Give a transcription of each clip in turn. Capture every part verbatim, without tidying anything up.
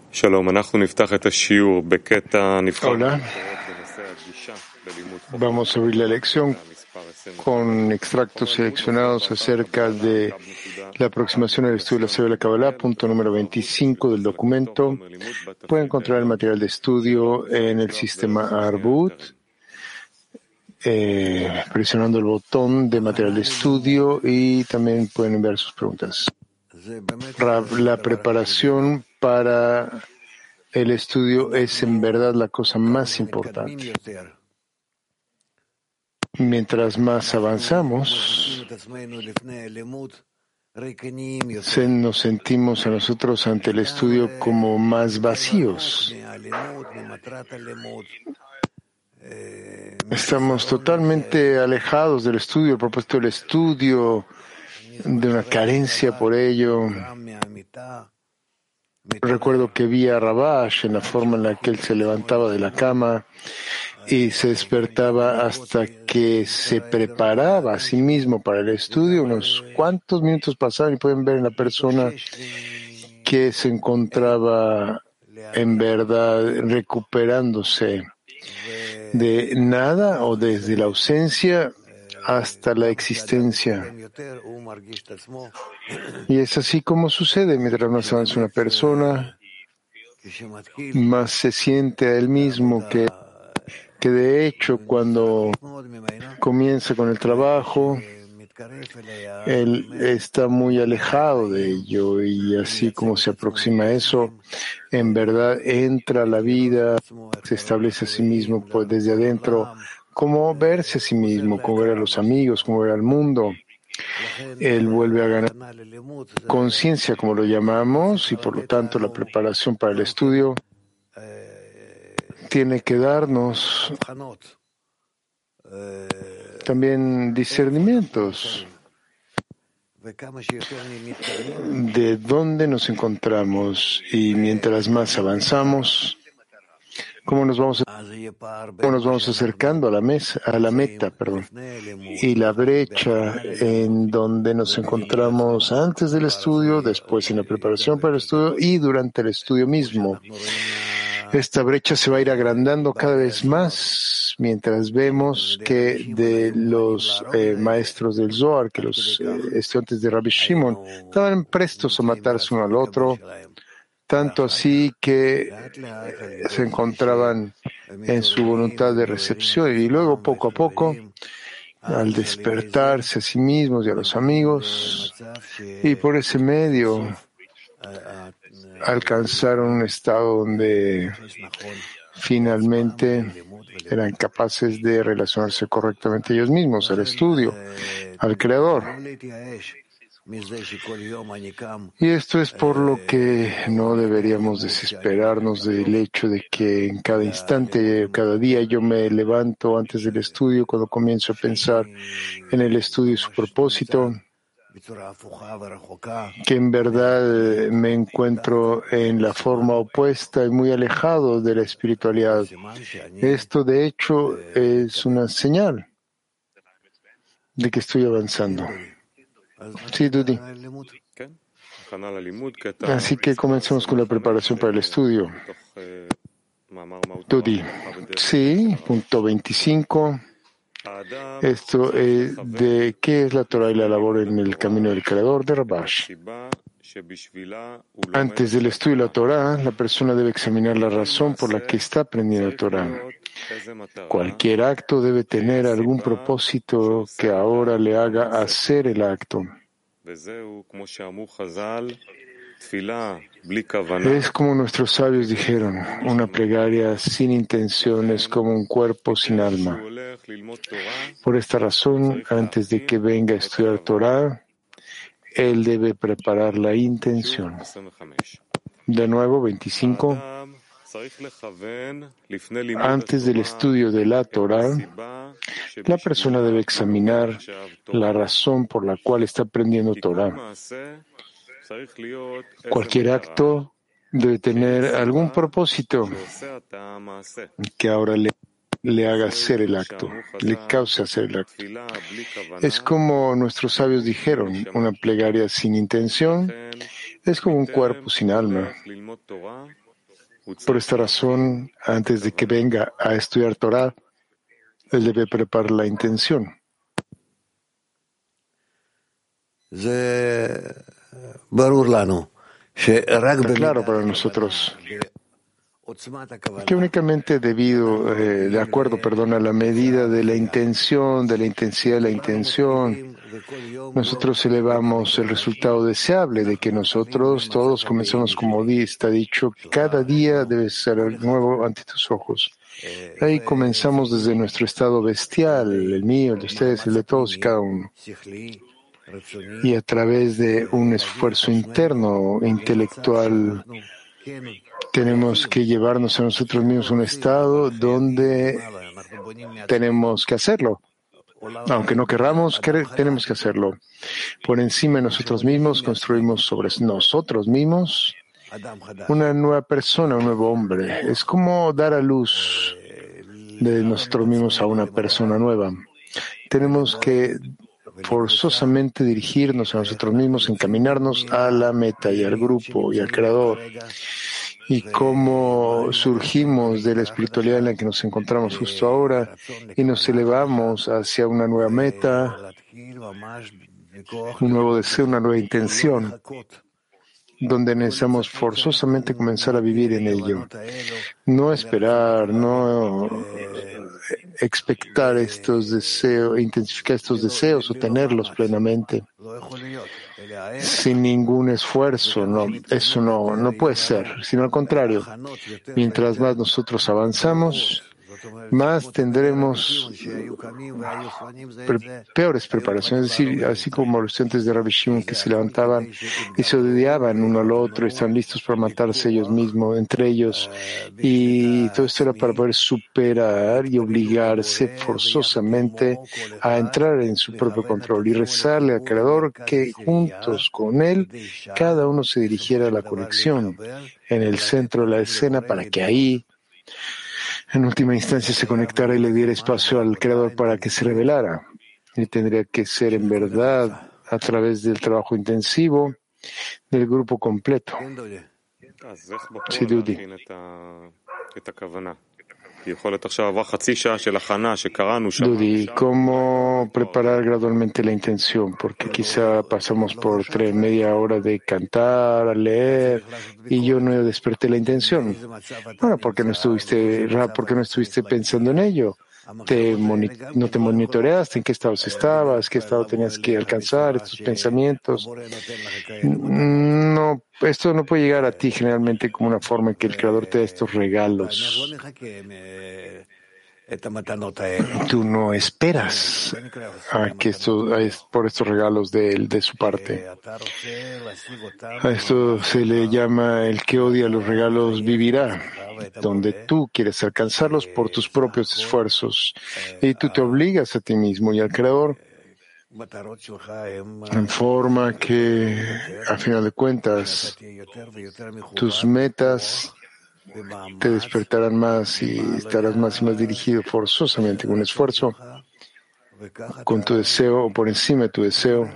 Hola, vamos a abrir la lección con extractos seleccionados acerca de la aproximación al estudio de la Sefer de la Kabbalah, punto número veinticinco del documento. Pueden encontrar el material de estudio en el sistema Arbut, eh, presionando el botón de material de estudio, y también pueden enviar sus preguntas. La preparación para el estudio es en verdad la cosa más importante. Mientras más avanzamos, se nos sentimos a nosotros ante el estudio como más vacíos. Estamos totalmente alejados del estudio, el propósito del estudio, de una carencia por ello. Recuerdo que vi a Rabash en la forma en la que él se levantaba de la cama y se despertaba hasta que se preparaba a sí mismo para el estudio. Unos cuantos minutos pasaron y pueden ver en la persona que se encontraba en verdad recuperándose de nada o desde la ausencia hasta la existencia. Y es así como sucede: mientras más avanza una persona, más se siente a él mismo que, que de hecho cuando comienza con el trabajo, él está muy alejado de ello, y así como se aproxima a eso, en verdad entra a la vida, se establece a sí mismo pues desde adentro, como verse a sí mismo, como ver a los amigos, como ver al mundo. Él vuelve a ganar conciencia, como lo llamamos, y por lo tanto la preparación para el estudio tiene que darnos también discernimientos de dónde nos encontramos, y mientras más avanzamos, cómo nos vamos, cómo nos vamos acercando a la mesa, a la meta, perdón, y la brecha en donde nos encontramos antes del estudio, después en la preparación para el estudio y durante el estudio mismo. Esta brecha se va a ir agrandando cada vez más mientras vemos que de los eh, maestros del Zohar, que los eh, estudiantes de Rabbi Shimon estaban prestos a matarse uno al otro, tanto así que se encontraban en su voluntad de recepción, y luego poco a poco, al despertarse a sí mismos y a los amigos, y por ese medio alcanzaron un estado donde finalmente eran capaces de relacionarse correctamente ellos mismos, al estudio, al Creador. Y esto es por lo que no deberíamos desesperarnos del hecho de que en cada instante, cada día yo me levanto antes del estudio, cuando comienzo a pensar en el estudio y su propósito, que en verdad me encuentro en la forma opuesta y muy alejado de la espiritualidad. Esto, de hecho, es una señal de que estoy avanzando. Sí, Dudi. Así que comencemos con la preparación para el estudio. Dudi. Sí, punto veinticinco. Esto es de qué es la Torah y la labor en el camino del Creador, de Rabash. Antes del estudio de la Torah, la persona debe examinar la razón por la que está aprendiendo la Torah. Cualquier acto debe tener algún propósito que ahora le haga hacer el acto. Es como nuestros sabios dijeron: una plegaria sin intención es como un cuerpo sin alma. Por esta razón, antes de que venga a estudiar Torah, él debe preparar la intención. De nuevo, veinticinco. Antes del estudio de la Torah, la persona debe examinar la razón por la cual está aprendiendo Torah. Cualquier acto debe tener algún propósito que ahora le, le haga hacer el acto, le cause hacer el acto. Es como nuestros sabios dijeron: una plegaria sin intención es como un cuerpo sin alma. Por esta razón, antes de que venga a estudiar Torah, él debe preparar la intención. Está claro para nosotros que únicamente debido, eh, de acuerdo, perdón, a la medida de la intención, de la intensidad de la intención, nosotros elevamos el resultado deseable de que nosotros todos comenzamos, como está dicho, cada día debe ser nuevo ante tus ojos. Ahí comenzamos desde nuestro estado bestial, el mío, el de ustedes, el de todos y cada uno. Y a través de un esfuerzo interno, intelectual, tenemos que llevarnos a nosotros mismos a un estado donde tenemos que hacerlo. Aunque no querramos, tenemos que hacerlo. Por encima de nosotros mismos, construimos sobre nosotros mismos una nueva persona, un nuevo hombre. Es como dar a luz de nosotros mismos a una persona nueva. Tenemos que forzosamente dirigirnos a nosotros mismos, encaminarnos a la meta y al grupo y al creador. Y cómo surgimos de la espiritualidad en la que nos encontramos justo ahora y nos elevamos hacia una nueva meta, un nuevo deseo, una nueva intención, donde necesitamos forzosamente comenzar a vivir en ello. No esperar, no expectar estos deseos, intensificar estos deseos o tenerlos plenamente sin ningún esfuerzo. No, eso no, no puede ser, sino al contrario. Mientras más nosotros avanzamos, más tendremos pre- peores preparaciones. Es decir, así como los estudiantes de Rabbi Shimon que se levantaban y se odiaban uno al otro, están listos para matarse ellos mismos, entre ellos. Y todo esto era para poder superar y obligarse forzosamente a entrar en su propio control y rezarle al Creador que juntos con Él cada uno se dirigiera a la conexión en el centro de la escena para que ahí en última instancia se conectara y le diera espacio al Creador para que se revelara. Y tendría que ser en verdad a través del trabajo intensivo del grupo completo. Sí, Dudi. Dudi, ¿cómo preparar gradualmente la intención? Porque quizá pasamos por tres, media hora de cantar, leer, y yo no desperté la intención. Bueno, porque no estuviste, Ra, ¿por qué no estuviste pensando en ello? Te moni- ¿No te monitoreaste? ¿En qué estado estabas? ¿Qué estado tenías que alcanzar? ¿Estos pensamientos? No, esto no puede llegar a ti generalmente como una forma en que el Creador te da estos regalos. Tú no esperas a que esto, a es- por estos regalos de él, de su parte. A esto se le llama el que odia los regalos vivirá, donde tú quieres alcanzarlos por tus propios esfuerzos y tú te obligas a ti mismo y al Creador en forma que, a final de cuentas, tus metas te despertarán más y estarás más y más dirigido forzosamente con un esfuerzo, con tu deseo o por encima de tu deseo.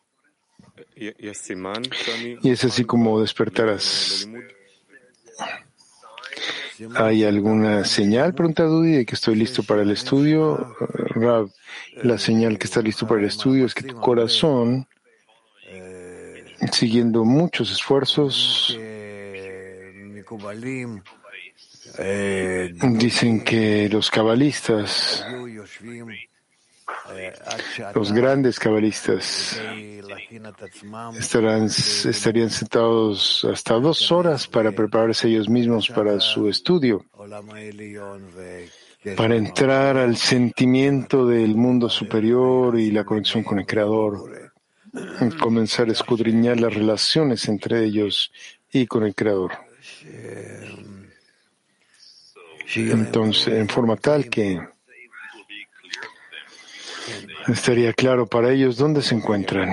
Y es así como despertarás. ¿Hay alguna señal, pregunta Dudi, de que estoy listo para el estudio? Rav, la señal que estás listo para el estudio es que tu corazón, siguiendo muchos esfuerzos, dicen que los cabalistas, los grandes cabalistas, estarán, estarían sentados hasta dos horas para prepararse ellos mismos para su estudio, para entrar al sentimiento del mundo superior y la conexión con el Creador, comenzar a escudriñar las relaciones entre ellos y con el Creador. Entonces, en forma tal que estaría claro para ellos dónde se encuentran.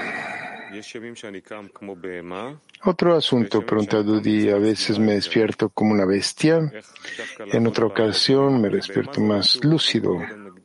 Otro asunto, pregunta Dudi, a veces me despierto como una bestia, en otra ocasión me despierto más lúcido.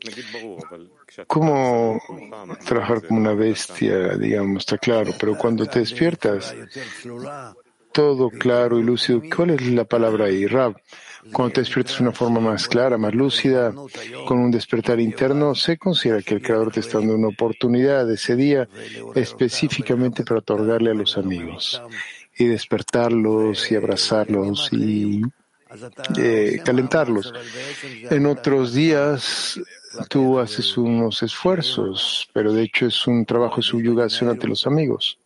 ¿Cómo trabajar como una bestia? Digamos, está claro, pero cuando te despiertas todo claro y lúcido. ¿Cuál es la palabra ahí, Rab? Cuando te despiertas de una forma más clara, más lúcida, con un despertar interno, se considera que el Creador te está dando una oportunidad ese día específicamente para otorgarle a los amigos y despertarlos y abrazarlos y eh, calentarlos. En otros días tú haces unos esfuerzos, pero de hecho es un trabajo de subyugación ante los amigos,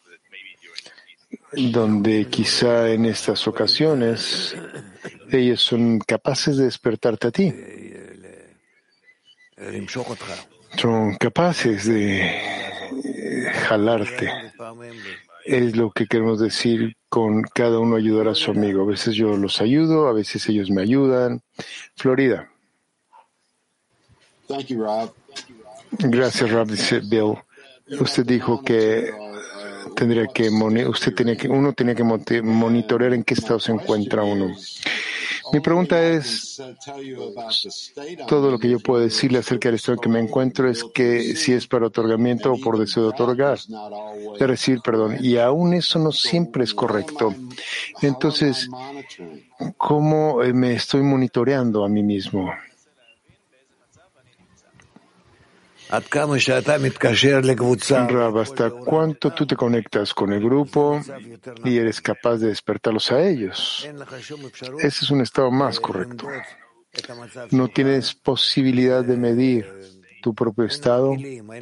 donde quizá en estas ocasiones ellos son capaces de despertarte a ti. Son capaces de eh, jalarte. Es lo que queremos decir con cada uno ayudar a su amigo. A veces yo los ayudo, a veces ellos me ayudan. Florida. Gracias, Rob, dice Bill. Usted dijo que tendría que usted tenía que uno tenía que monitorear en qué estado se encuentra uno. Mi pregunta es, todo lo que yo puedo decirle acerca del estado en que me encuentro es que si es para otorgamiento o por deseo de otorgar, de recibir, perdón, y aún eso no siempre es correcto. Entonces, ¿cómo me estoy monitoreando a mí mismo? Rab, ¿hasta cuánto tú te conectas con el grupo y eres capaz de despertarlos a ellos? Ese es un estado más correcto. No tienes posibilidad de medir tu propio estado.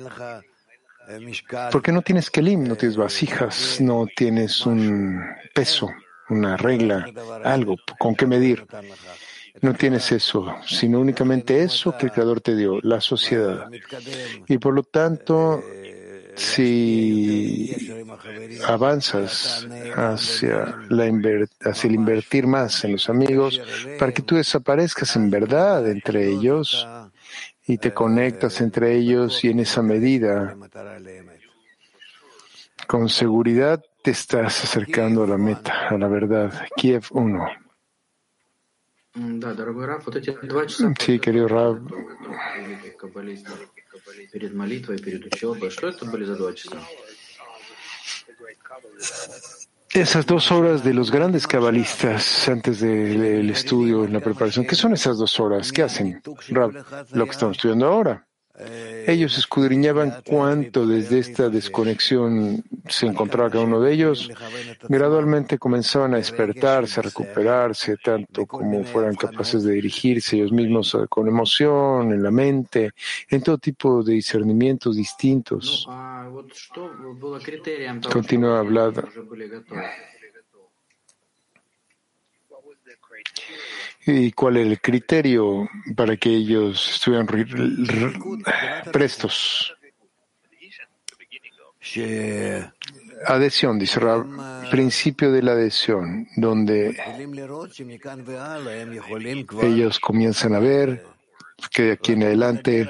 Porque no tienes kelim, no tienes vasijas, no tienes un peso, una regla, algo con qué medir. No tienes eso, sino únicamente eso que el Creador te dio, la sociedad. Y por lo tanto, si avanzas hacia, la inver- hacia el invertir más en los amigos, para que tú desaparezcas en verdad entre ellos y te conectas entre ellos y en esa medida, con seguridad, te estás acercando a la meta, a la verdad. Kiev uno. Sí, querido Rab. Esas dos horas de los grandes cabalistas antes de- del estudio, en la preparación, ¿qué son esas dos horas? ¿Qué hacen, Rab? Lo que estamos estudiando ahora. Ellos escudriñaban cuánto desde esta desconexión se encontraba cada uno de ellos. Gradualmente comenzaban a despertarse, a recuperarse, tanto como fueran capaces de dirigirse ellos mismos con emoción, en la mente, en todo tipo de discernimientos distintos. Continúa hablando. ¿Y cuál es el criterio para que ellos estuvieran r- r- prestos? Adhesión, dice Rab, principio de la adhesión, donde ellos comienzan a ver que de aquí en adelante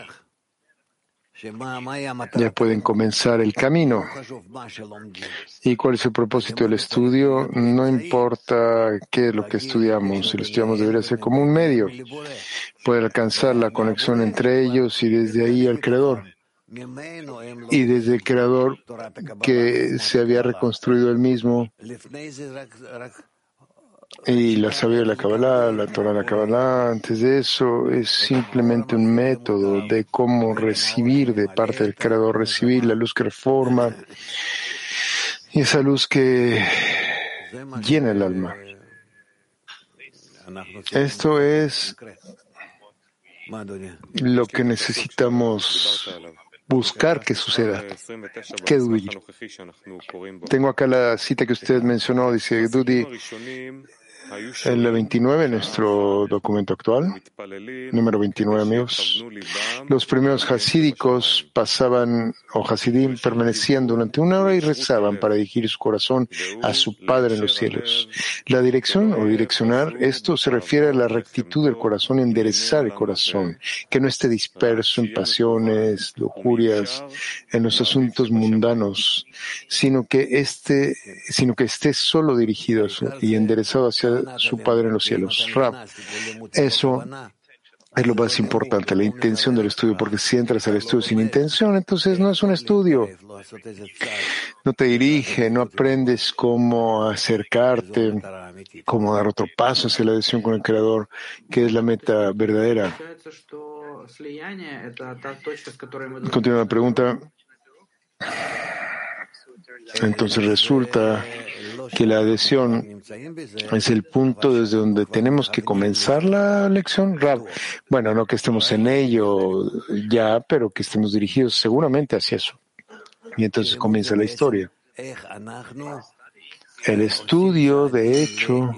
ya pueden comenzar el camino. ¿Y cuál es el propósito del estudio? No importa qué es lo que estudiamos, si lo estudiamos debería ser como un medio, poder alcanzar la conexión entre ellos y desde ahí al Creador. Y desde el Creador que se había reconstruido él mismo, y la sabiduría de la Kabbalah, la Torah de la Kabbalah, antes de eso, es simplemente un método de cómo recibir de parte del Creador, recibir la luz que reforma y esa luz que llena el alma. Esto es lo que necesitamos buscar que suceda. ¿Qué, Dudi? Tengo acá la cita que usted mencionó, dice Dudi, el veintinueve, nuestro documento actual, número veintinueve, amigos. Los primeros hasídicos pasaban, o hasidim, permanecían durante una hora y rezaban para dirigir su corazón a su Padre en los cielos. La dirección o direccionar, esto se refiere a la rectitud del corazón, enderezar el corazón, que no esté disperso en pasiones, lujurias, en los asuntos mundanos, sino que este, sino que esté solo dirigido a su, y enderezado hacia su Padre en los cielos. Rab, eso Es lo más importante, la intención del estudio, porque si entras al estudio sin intención, entonces no es un estudio. No te dirige, no aprendes cómo acercarte, cómo dar otro paso hacia la adhesión con el Creador, que es la meta verdadera. Continúa la pregunta. Entonces resulta que la adhesión es el punto desde donde tenemos que comenzar la lección, Rab. Bueno, no que estemos en ello ya, pero que estemos dirigidos seguramente hacia eso. Y entonces comienza la historia. El estudio, de hecho,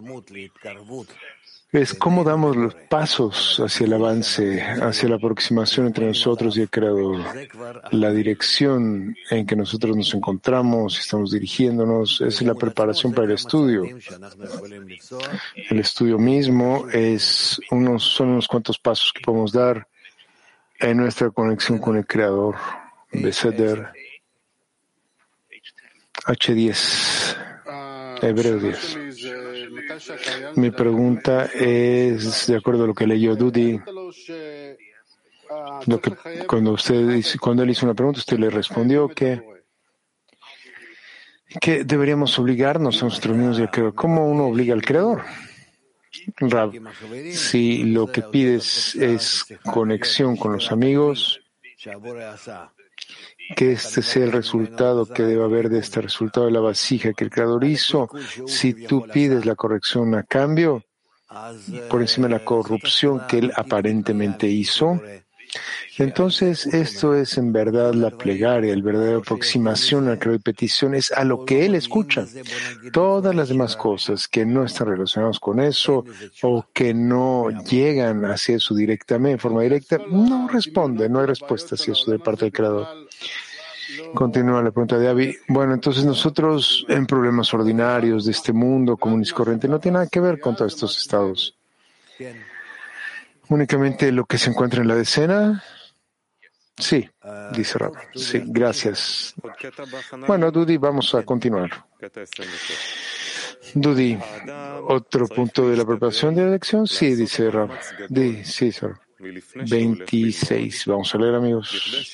es cómo damos los pasos hacia el avance, hacia la aproximación entre nosotros y el Creador. La dirección en que nosotros nos encontramos, estamos dirigiéndonos, es la preparación para el estudio. El estudio mismo es unos, son unos cuantos pasos que podemos dar en nuestra conexión con el Creador. Beseder H diez, Hebreo diez. Mi pregunta es, de acuerdo a lo que leyó Dudi, lo que, cuando, usted, cuando él hizo una pregunta, usted le respondió que, que deberíamos obligarnos a nosotros mismos y al Creador. ¿Cómo uno obliga al Creador? Rab, si lo que pides es conexión con los amigos, que este sea el resultado que debe haber de este resultado de la vasija que el Creador hizo. Si tú pides la corrección a cambio, por encima de la corrupción que él aparentemente hizo, entonces esto es en verdad la plegaria, el verdadero aproximación al Creador y petición es a lo que él escucha. Todas las demás cosas que no están relacionadas con eso o que no llegan hacia eso directamente, en forma directa, no responden, no hay respuesta hacia eso de parte del Creador. Continúa la pregunta de Avi. Bueno, entonces nosotros en problemas ordinarios de este mundo común y corriente no tiene nada que ver con todos estos estados. Únicamente lo que se encuentra en la decena. Sí, dice Rab. Sí, gracias. Bueno, Dudi, vamos a continuar. Dudi, ¿otro punto de la preparación de la lección? Sí, dice Rab. Sí, sí, sir. veintiséis. Vamos a leer, amigos.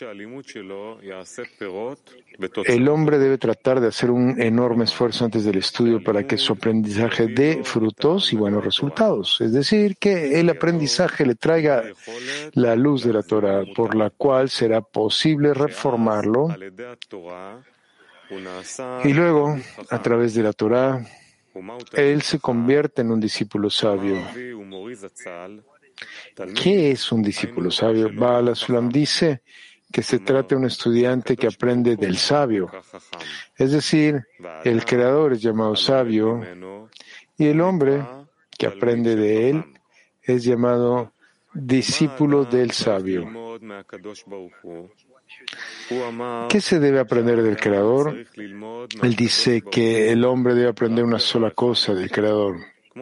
El hombre debe tratar de hacer un enorme esfuerzo antes del estudio para que su aprendizaje dé frutos y buenos resultados. Es decir, que el aprendizaje le traiga la luz de la Torah, por la cual será posible reformarlo. Y luego, a través de la Torah, él se convierte en un discípulo sabio. ¿Qué es un discípulo sabio? Baal HaSulam dice que se trata de un estudiante que aprende del sabio. Es decir, el Creador es llamado sabio y el hombre que aprende de él es llamado discípulo del sabio. ¿Qué se debe aprender del Creador? Él dice que el hombre debe aprender una sola cosa del Creador.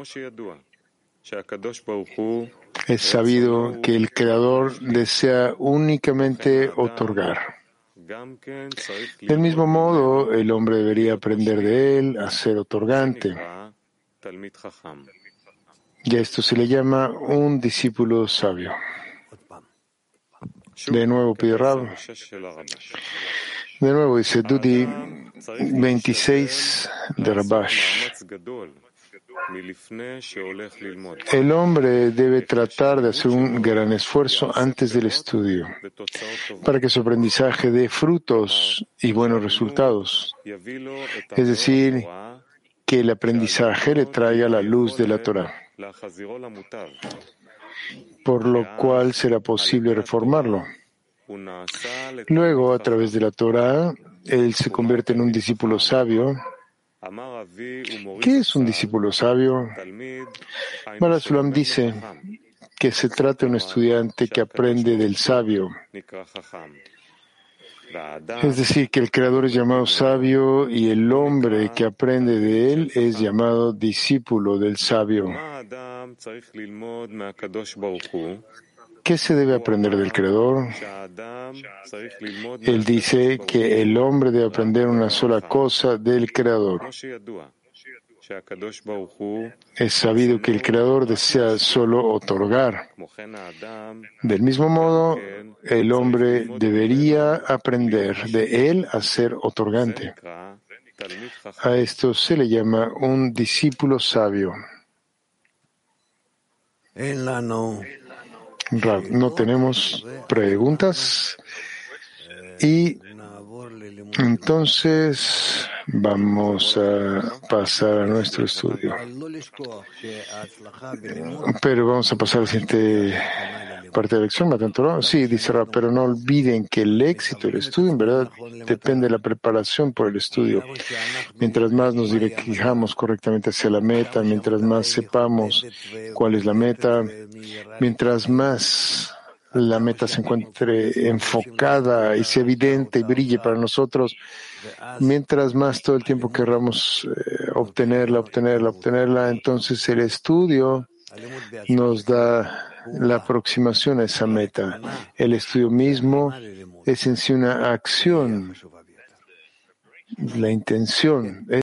Es sabido que el Creador desea únicamente otorgar. Del mismo modo, el hombre debería aprender de él a ser otorgante. Y a esto se le llama un discípulo sabio. De nuevo pide Rab. De nuevo dice Dudi veintiséis de Rabash. El hombre debe tratar de hacer un gran esfuerzo antes del estudio para que su aprendizaje dé frutos y buenos resultados. Es decir, que el aprendizaje le traiga la luz de la Torah, por lo cual será posible reformarlo. Luego, a través de la Torah, él se convierte en un discípulo sabio. ¿Qué es un discípulo sabio? Baal HaSulam dice que se trata de un estudiante que aprende del sabio. Es decir, que el Creador es llamado sabio y el hombre que aprende de él es llamado discípulo del sabio. ¿Qué se debe aprender del Creador? Él dice que el hombre debe aprender una sola cosa del Creador. Es sabido que el Creador desea solo otorgar. Del mismo modo, el hombre debería aprender de él a ser otorgante. A esto se le llama un discípulo sabio. Rav, no tenemos preguntas y entonces vamos a pasar a nuestro estudio. Pero vamos a pasar a la siguiente parte de la lección, Matan Torah. Sí, dice Rav, pero no olviden que el éxito del estudio en verdad depende de la preparación por el estudio. Mientras más nos dirijamos correctamente hacia la meta, mientras más sepamos cuál es la meta, mientras más la meta se encuentre enfocada y sea evidente y brille para nosotros, mientras más todo el tiempo querramos eh, obtenerla, obtenerla, obtenerla, entonces el estudio nos da la aproximación a esa meta. El estudio mismo es en sí una acción, la intención.